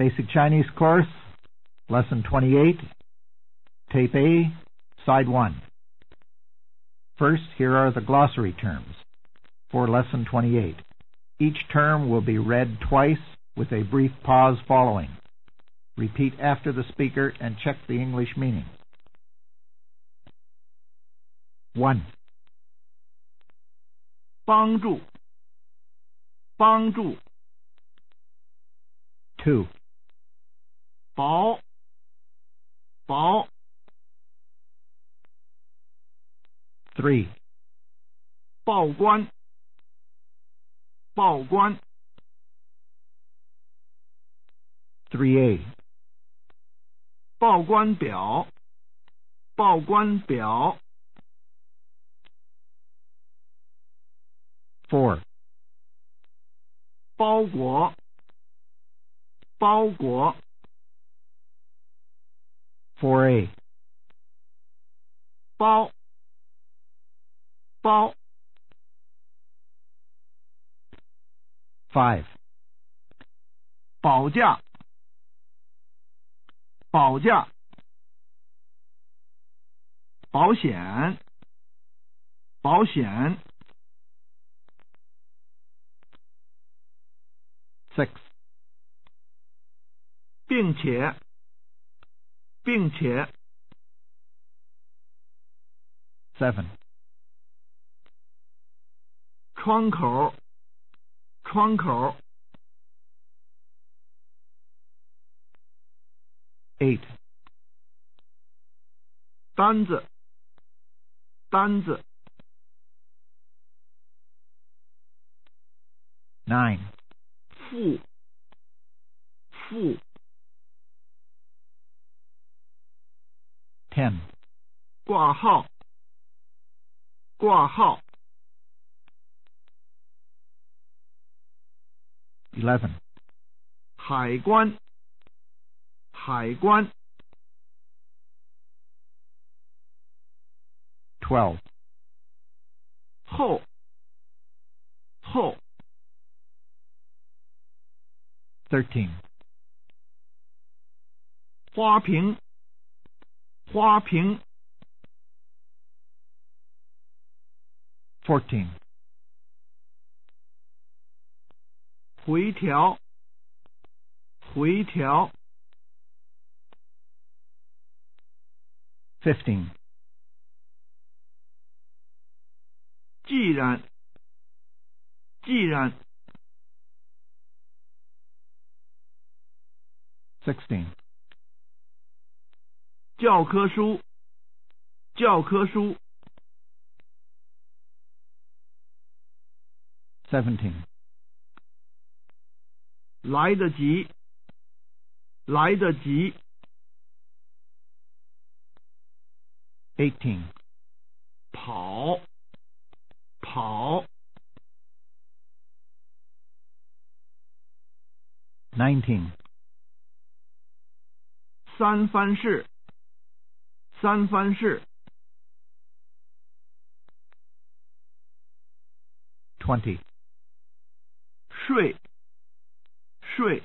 Basic Chinese Course, Lesson 28, Tape A, Side 1. First, here are the glossary terms for Lesson 28. Each term will be read twice with a brief pause following. Repeat after the speaker and check the English meaning. 1. 帮助，帮助， 2. 薄，薄， 3. 报关，报关， 3A. 报关表，报关表， 4. 包裹，包裹， 4A. 包，包， 5. 保价，保价， 保险，保险， 6. 并且，并且， 7. 窗口，窗口， 8. 单子，单子， 9. 付，付， 10. 挂号，挂号， 11. 海关，海关， 12. 后，后， 13. 花瓶，花瓶， 14. 回条，回条， 15. 既然，既然， 16. 教科书，教科书， 17. 来得及，来得及， 18. 跑，跑， 19. 三藩市，三藩市， 20. 税，税，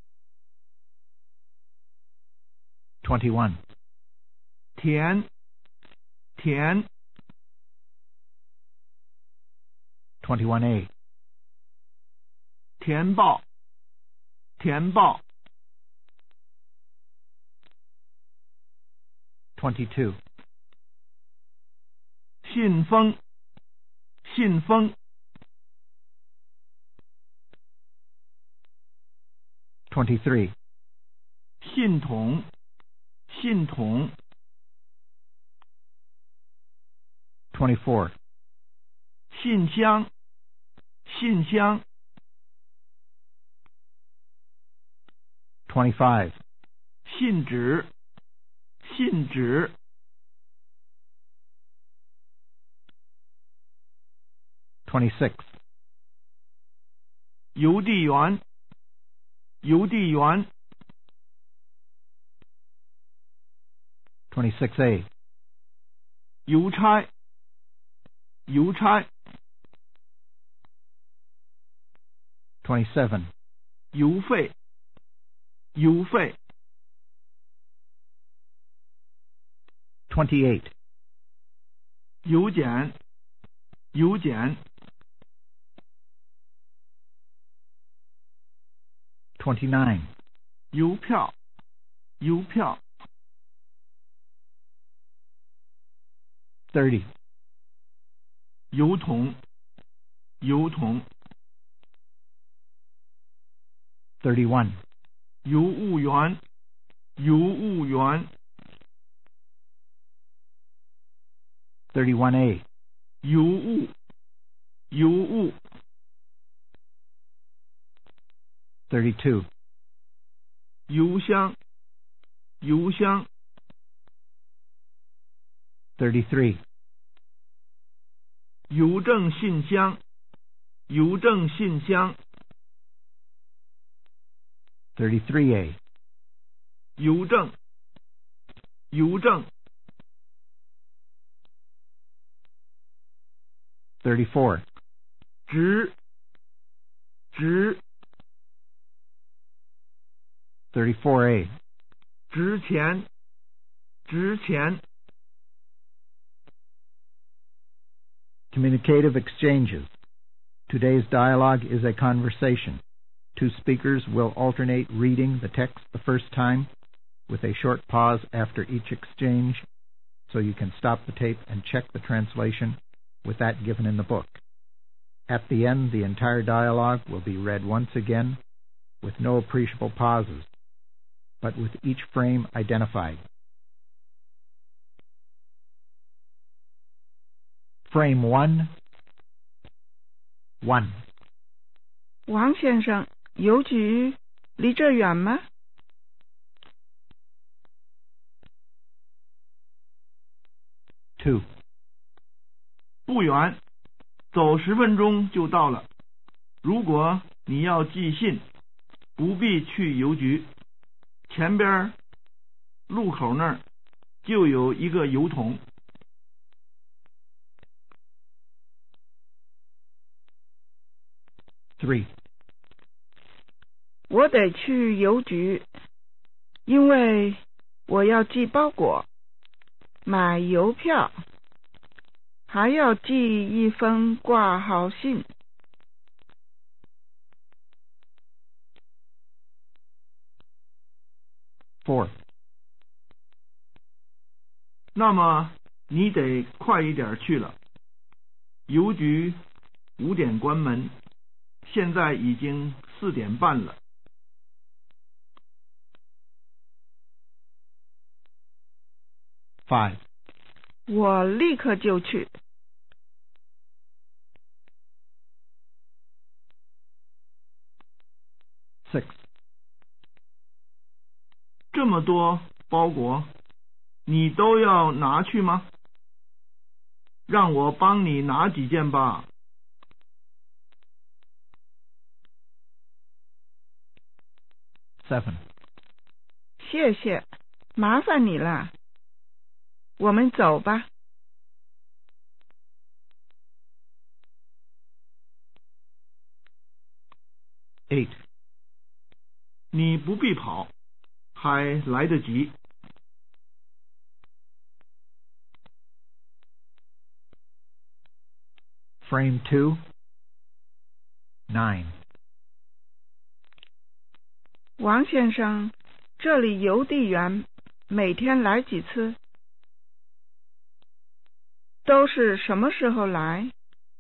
21. 田，田， 21A. 填报，填报， 22. 信封，信封， 23. 信筒，信筒， 24. 信箱，信箱， 25. 信纸，信纸， 26. 邮递员，邮递员， 26A. 邮差，邮差， 27. 邮费， 邮费。 28. 邮件，邮件。 29. 邮票，邮票。 30. 邮筒，邮筒。 31. 邮务员，邮务员。 31A. 邮务，邮务。 32. 邮箱，邮箱。 33. 邮政信箱，邮政信箱。 33A. 邮政，邮政。 34. 值，值。 34A. 值钱，值钱。 Communicative exchanges. Today's dialogue is a conversation. Two speakers will alternate reading the text the first time with a short pause after each exchange, so you can stop the tape and check the translation with that given in the book. At the end, the entire dialogue will be read once again with no appreciable pauses, but with each frame identified. Frame 1. 1. 王先生，邮局离这远吗？ 2. 不远，走10分钟就到了。如果你要寄信，不必去邮局，前边路口那儿就有一个邮筒。 3. 我得去邮局，因为我要寄包裹，买邮票，还要寄一封挂号信。 4. 那么你得快一点去了。邮局5点关门，现在已经4点半了。 5. 我立刻就去。 6. 这么多包裹，你都要拿去吗？让我帮你拿几件吧。 7. 谢谢，麻烦你了。我们走吧。 8. 你不必跑，还来得及。 Frame 2. 9. 王先生，这里邮递员每天来几次？都是什么时候来？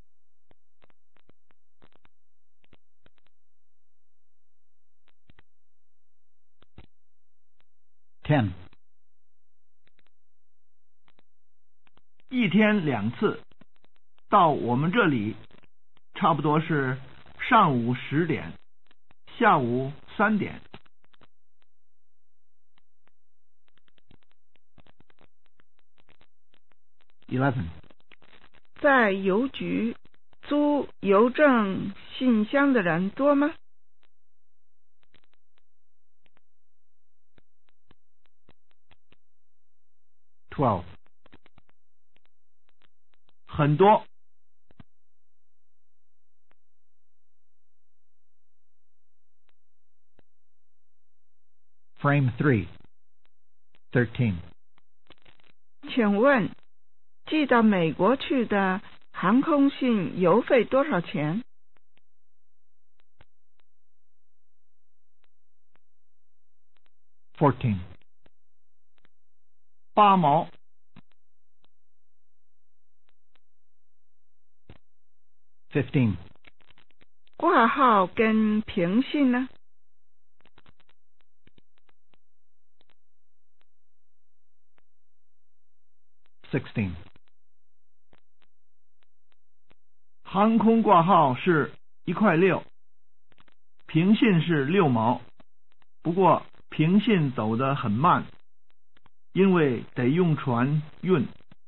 10. 一天2次，到我们这里差不多是上午10点，下午3点。 11. 在邮局租邮政信箱的人多吗？ 12. 很多。 Frame 3, 13. 请问寄到美国去的航空信邮费多少钱 14. 8毛。 15. 挂号跟平信呢？ 16. 航空挂号是1.6块，平信是6毛。不过平信走得很慢，因为得用船运。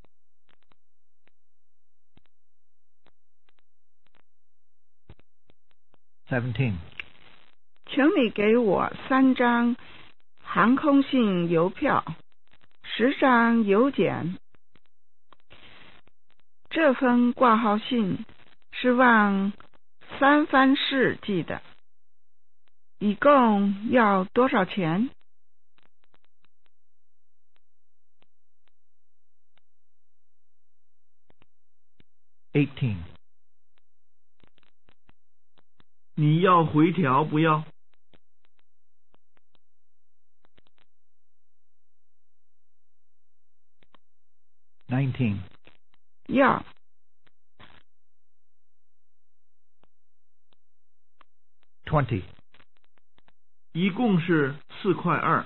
17. 请你给我3张航空信邮票，10张邮简。这封挂号信是往三藩市寄的，一共要多少钱 18. 你要回条不要？ 19. 要。 20. 一共是4.2块。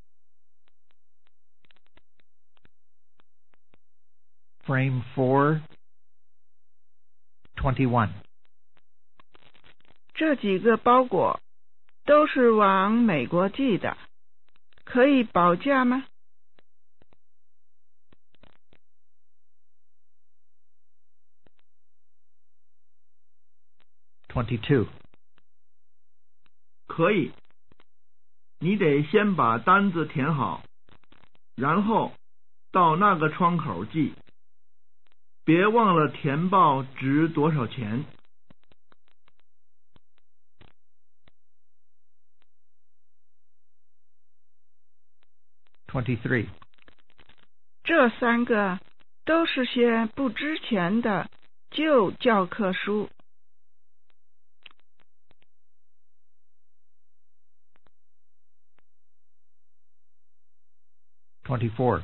Frame 4, 21. 这几个包裹都是往美国寄的，可以保价吗？ 22. 可以，你得先把单子填好，然后到那个窗口寄，别忘了填报值多少钱。 23. 这3个都是些不值钱的旧教科书。 24.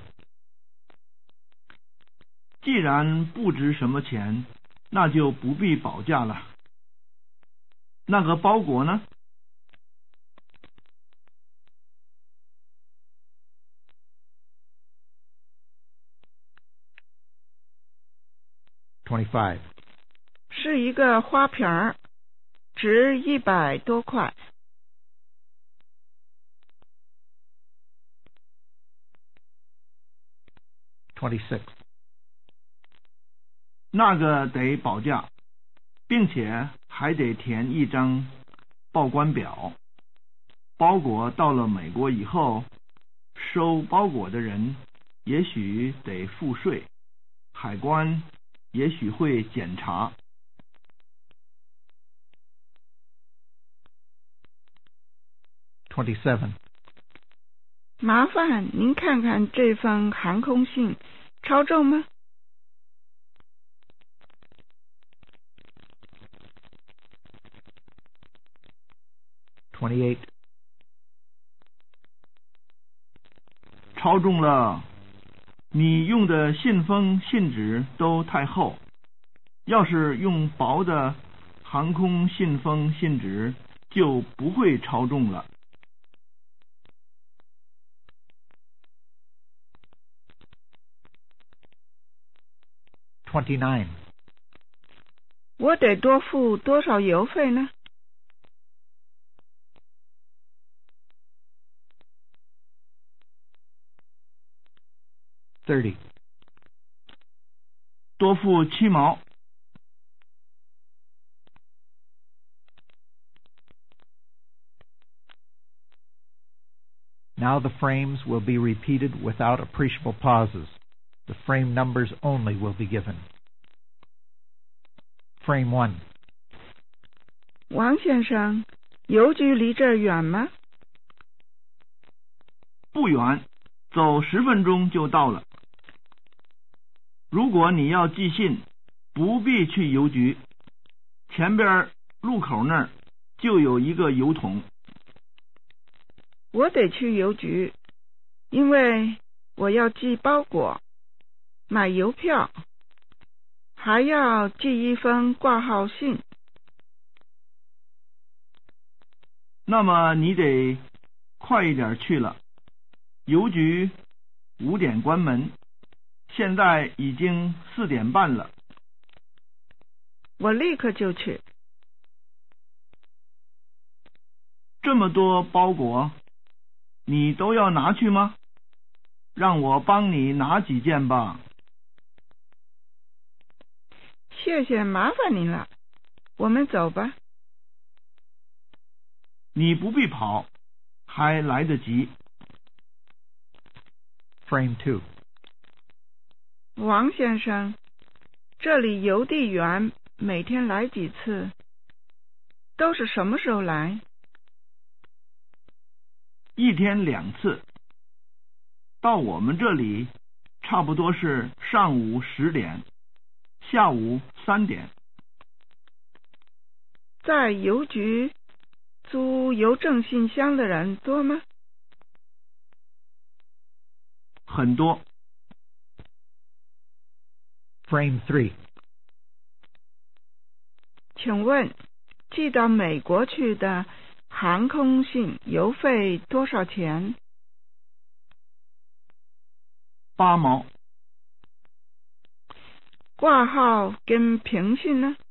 既然不值什么钱，那就不必保价了。那个包裹呢 ？25. 是一个花瓶儿，值100多块。 26. 那个得保价，并且还得填一张报关表。包裹到了美国以后，收包裹的人也许得付税，海关也许会检查。 27. 麻烦您看看这封航空信超重吗？ 28. 超重了，你用的信封信纸都太厚，要是用薄的航空信封信纸就不会超重了。 29. 我得多付多少邮费呢？ 30. 多付7毛。 Now the frames will be repeated without appreciable pauses. The frame numbers only will be given. Frame 1. 王先生，邮局离这儿远吗？ 不远，走10分钟就到了。如果你要寄信，不必去邮局，前边路口那儿就有一个邮筒。 我得去邮局，因为我要寄包裹，买邮票，还要寄一封挂号信。 那么你得快一点去了，邮局5点关门，现在已经4点半了。 我立刻就去。 这么多包裹，你都要拿去吗？让我帮你拿几件吧。 谢谢，麻烦您了。我们走吧。 你不必跑，还来得及。 Frame 2. 王先生，这里邮递员每天来几次？都是什么时候来 ？1天2次。到我们这里差不多是上午10点，下午3点。 在邮局租邮政信箱的人多吗？ 很多。 Frame 3. 请问寄到美国去的航空信邮费多少钱 ？8毛。 挂号跟平信呢？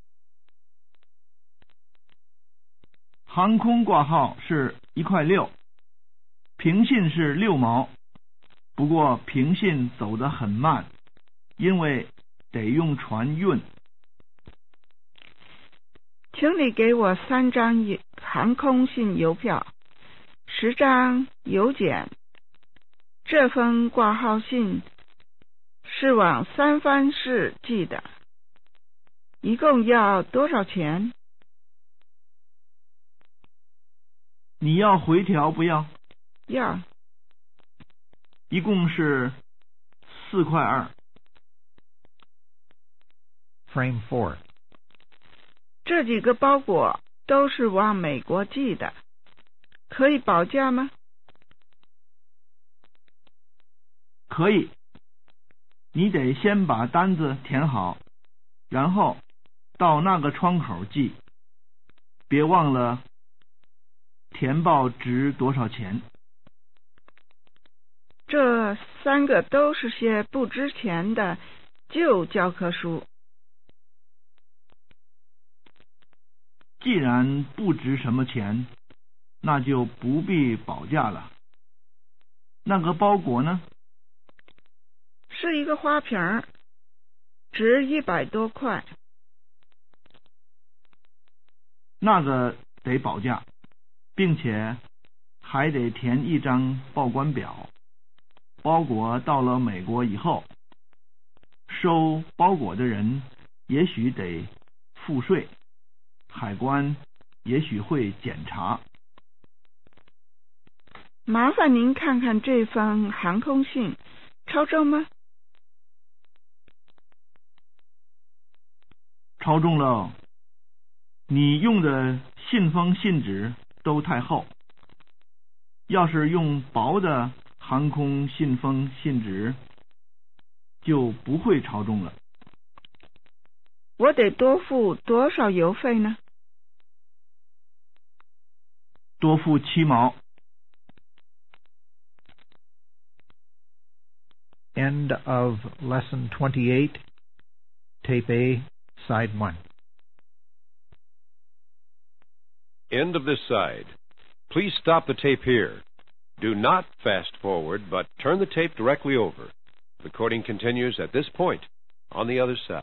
航空挂号是1块6，平信是6毛。不过平信走得很慢，因为得用船运。 请你给我3张航空信邮票，10张邮件。这封挂号信是往三藩市寄的，一共要多少钱？ 你要回条不要？ 要。 一共是4块2。 Frame 4. 这几个包裹都是往美国寄的，可以保价吗？ 可以。你得先把单子填好，然后到那个窗口寄，别忘了填报值多少钱。 这3个都是些不值钱的旧教科书。 既然不值什么钱，那就不必保价了。那个包裹呢？ 是一个花瓶，值100多块。 那个得保价，并且还得填一张报关表。包裹到了美国以后，收包裹的人也许得付税，海关也许会检查。 麻烦您看看这封航空信，超重吗？ 超重了。你用的信封信纸都太厚，要是用薄的航空信封信纸，就不会超重了。 我得多付多少邮费呢？ 多付7毛。 End of Lesson 28, Tape A, Side 1. End of this side. Please stop the tape here. Do not fast forward, but turn the tape directly over. The recording continues at this point on the other side.